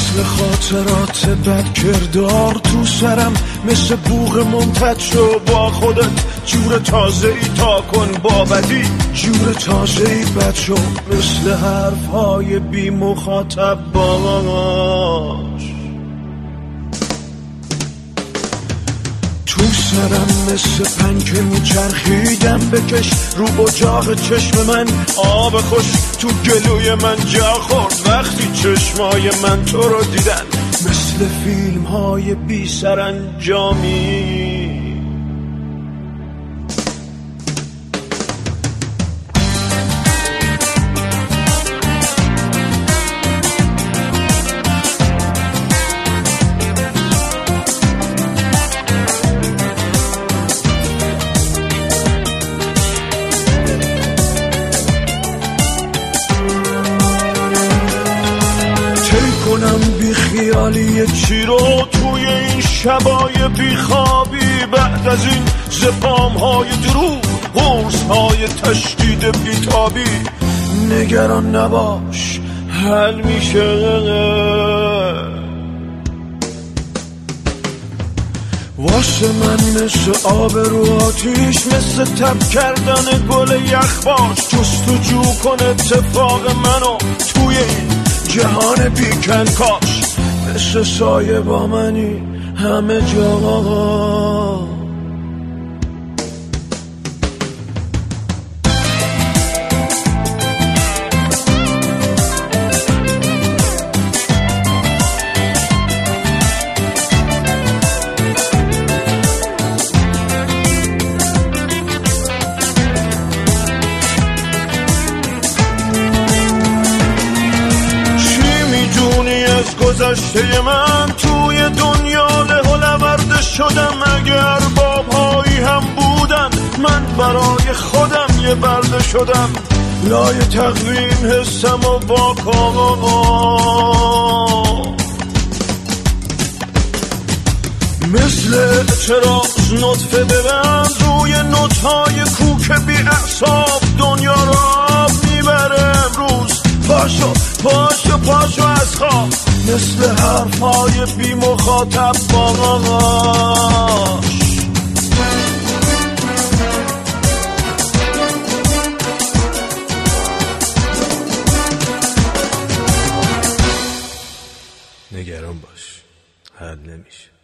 مثل خاطرات بد کردار تو سرم، مثل بوق ممتد شو با خودت، جور تازه‌ای تا کن با بدی، جور تازه‌ای بد شو، مثل حرف‌های بی مخاطب باش. تو سرم مثل پنکه میچرخیدم، بکش رو اجاق چشم من آب خوش، تو گلوی من جا خورد وقتی چشمای من تو رو دیدن، مثل فیلم های بی سرانجامی. کنم بی خیالی چی رو توی این شبای بی خوابی، بعد از این زپام های دروغ، قرص های تشدید بیتابی. نگران نباش حل میشه، واسه من مثل آب رو آتیش، مثل تب کردن گل یخباش. جستجو کن اتفاق منو توی این جهان بیکن کاش، مثل سایه با منی همه جا. گذشته من توی دنیا لهولورده شدم، اگر بابهایی هم بودن من برای خودم یه برده شدم، لای تقویم حسم و واکام، مثل چراغ نطفه ببند روی نوت‌های کوک بی اعصاب، دنیا را میبره امروز، پاشو پاشو پاشو از خواب، مثل حرفای بی مخاطب باش. نگران باش حل نمیشه.